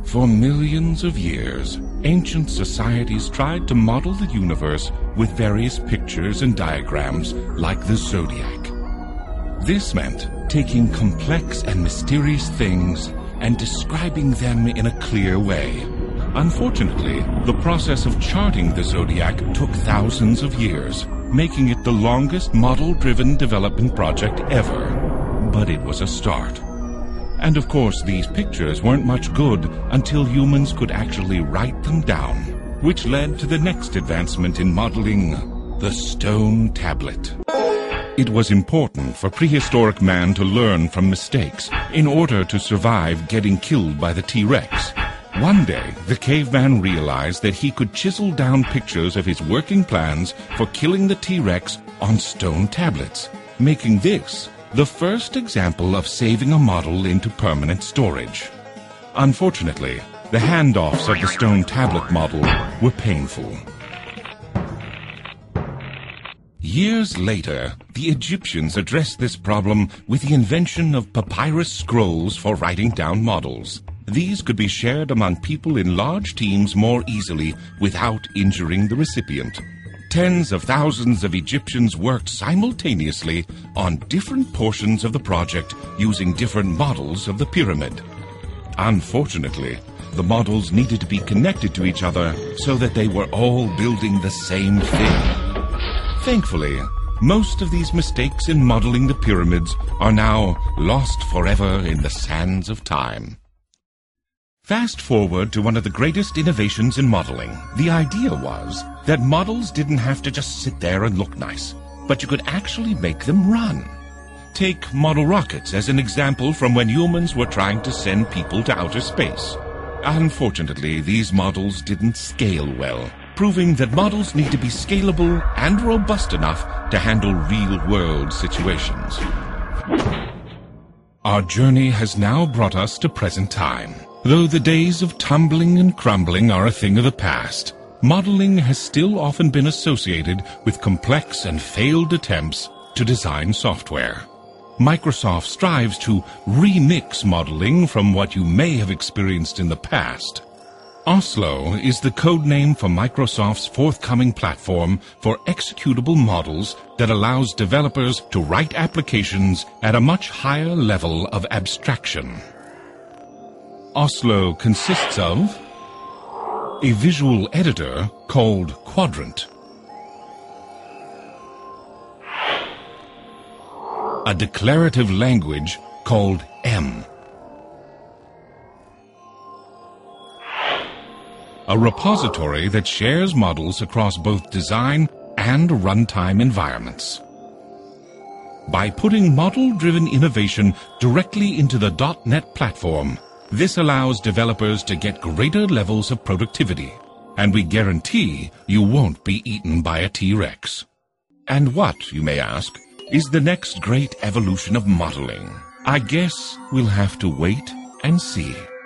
For millions of years, ancient societies tried to model the universe with various pictures and diagrams like the zodiac. This meant taking complex and mysterious things and describing them in a clear way. Unfortunately, the process of charting the zodiac took thousands of years, making it the longest model-driven development project ever. But it was a start. And of course, these pictures weren't much good until humans could actually write them down, which led to the next advancement in modeling, the stone tablet. It was important for prehistoric man to learn from mistakes in order to survive getting killed by the T-Rex. One day, the caveman realized that he could chisel down pictures of his working plans for killing the T-Rex on stone tablets, making this the first example of saving a model into permanent storage. Unfortunately, the handoffs of the stone tablet model were painful. Years later, the Egyptians addressed this problem with the invention of papyrus scrolls for writing down models. These could be shared among people in large teams more easily without injuring the recipient. Tens of thousands of Egyptians worked simultaneously on different portions of the project using different models of the pyramid. Unfortunately, the models needed to be connected to each other so that they were all building the same thing. Thankfully, most of these mistakes in modeling the pyramids are now lost forever in the sands of time. Fast forward to one of the greatest innovations in modeling. The idea was that models didn't have to just sit there and look nice, but you could actually make them run. Take model rockets as an example from when humans were trying to send people to outer space. Unfortunately, these models didn't scale well, proving that models need to be scalable and robust enough to handle real-world situations. Our journey has now brought us to present time. Though the days of tumbling and crumbling are a thing of the past, modeling has still often been associated with complex and failed attempts to design software. Microsoft strives to remix modeling from what you may have experienced in the past. Oslo is the code name for Microsoft's forthcoming platform for executable models that allows developers to write applications at a much higher level of abstraction. Oslo consists of a visual editor called Quadrant, a declarative language called M, a repository that shares models across both design and runtime environments. By putting model-driven innovation directly into the .NET platform, this allows developers to get greater levels of productivity, and we guarantee you won't be eaten by a T-Rex. And what, you may ask, is the next great evolution of modeling? I guess we'll have to wait and see.